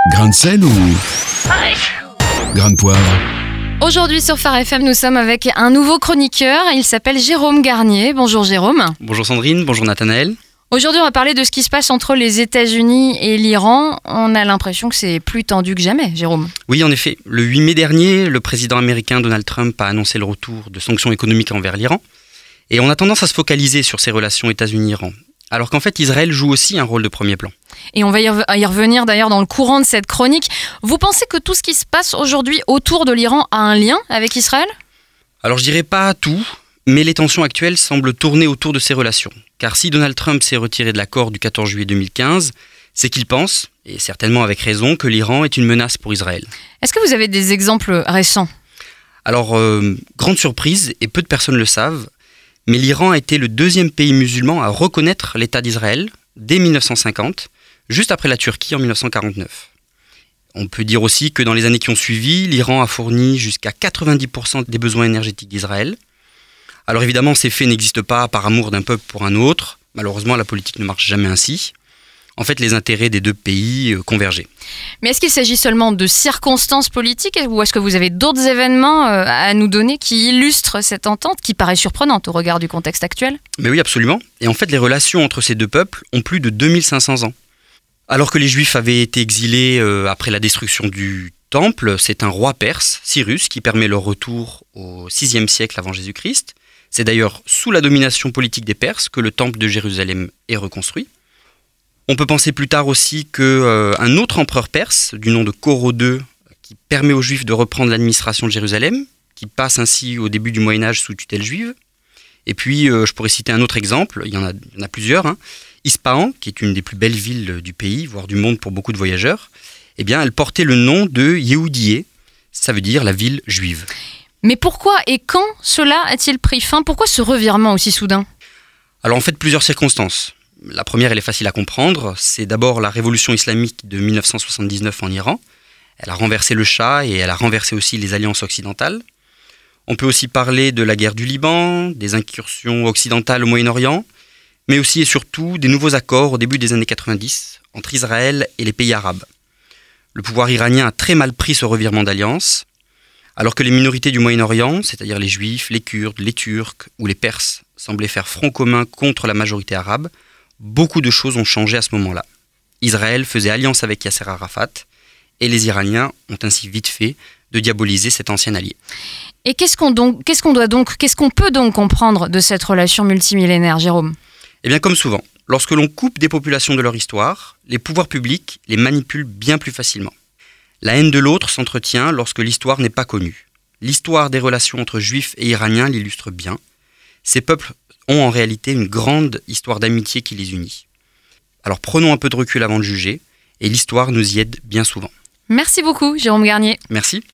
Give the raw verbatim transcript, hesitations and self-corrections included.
Grain de sel ou grain de poivre? Aujourd'hui sur Phare F M, nous sommes avec un nouveau chroniqueur. Il s'appelle Jérôme Garnier. Bonjour Jérôme. Bonjour Sandrine, bonjour Nathanaël. Aujourd'hui, on va parler de ce qui se passe entre les États-Unis et l'Iran. On a l'impression que c'est plus tendu que jamais, Jérôme. Oui, en effet. Le huit mai dernier, le président américain Donald Trump a annoncé le retour de sanctions économiques envers l'Iran. Et on a tendance à se focaliser sur ces relations États-Unis-Iran. Alors qu'en fait, Israël joue aussi un rôle de premier plan. Et on va y revenir d'ailleurs dans le courant de cette chronique. Vous pensez que tout ce qui se passe aujourd'hui autour de l'Iran a un lien avec Israël ? Alors je dirais pas tout, mais les tensions actuelles semblent tourner autour de ces relations. Car si Donald Trump s'est retiré de l'accord du quatorze juillet deux mille quinze, c'est qu'il pense, et certainement avec raison, que l'Iran est une menace pour Israël. Est-ce que vous avez des exemples récents ? Alors, euh, grande surprise, et peu de personnes le savent, mais l'Iran a été le deuxième pays musulman à reconnaître l'État d'Israël dès mille neuf cent cinquante, juste après la Turquie en mille neuf cent quarante-neuf. On peut dire aussi que dans les années qui ont suivi, l'Iran a fourni jusqu'à quatre-vingt-dix pour cent des besoins énergétiques d'Israël. Alors évidemment, ces faits n'existent pas par amour d'un peuple pour un autre. Malheureusement, la politique ne marche jamais ainsi. En fait, les intérêts des deux pays convergeaient. Mais est-ce qu'il s'agit seulement de circonstances politiques ou est-ce que vous avez d'autres événements à nous donner qui illustrent cette entente qui paraît surprenante au regard du contexte actuel ? Mais oui, absolument. Et en fait, les relations entre ces deux peuples ont plus de deux mille cinq cents ans. Alors que les Juifs avaient été exilés après la destruction du Temple, c'est un roi perse, Cyrus, qui permet leur retour au sixième siècle avant Jésus-Christ. C'est d'ailleurs sous la domination politique des Perses que le Temple de Jérusalem est reconstruit. On peut penser plus tard aussi qu'un euh, autre empereur perse, du nom de Coro deux, qui permet aux Juifs de reprendre l'administration de Jérusalem, qui passe ainsi au début du Moyen-Âge sous tutelle juive. Et puis, euh, je pourrais citer un autre exemple, il y en a, il y en a plusieurs. Hein. Ispahan, qui est une des plus belles villes du pays, voire du monde pour beaucoup de voyageurs, eh bien, elle portait le nom de Yehoudié, ça veut dire la ville juive. Mais pourquoi et quand cela a-t-il pris fin ? Pourquoi ce revirement aussi soudain ? Alors en fait, plusieurs circonstances. La première, elle est facile à comprendre. C'est d'abord la révolution islamique de mille neuf cent soixante-dix-neuf en Iran. Elle a renversé le Shah et elle a renversé aussi les alliances occidentales. On peut aussi parler de la guerre du Liban, des incursions occidentales au Moyen-Orient, mais aussi et surtout des nouveaux accords au début des années quatre-vingt-dix entre Israël et les pays arabes. Le pouvoir iranien a très mal pris ce revirement d'alliance, alors que les minorités du Moyen-Orient, c'est-à-dire les Juifs, les Kurdes, les Turcs ou les Perses, semblaient faire front commun contre la majorité arabe. Beaucoup de choses ont changé à ce moment-là. Israël faisait alliance avec Yasser Arafat et les Iraniens ont ainsi vite fait de diaboliser cet ancien allié. Et qu'est-ce qu'on, donc, qu'est-ce qu'on doit donc, qu'est-ce qu'on peut donc comprendre de cette relation multimillénaire, Jérôme ? Eh bien, comme souvent, lorsque l'on coupe des populations de leur histoire, les pouvoirs publics les manipulent bien plus facilement. La haine de l'autre s'entretient lorsque l'histoire n'est pas connue. L'histoire des relations entre Juifs et Iraniens l'illustre bien. Ces peuples ont en réalité une grande histoire d'amitié qui les unit. Alors prenons un peu de recul avant de juger, et l'histoire nous y aide bien souvent. Merci beaucoup, Jérôme Garnier. Merci.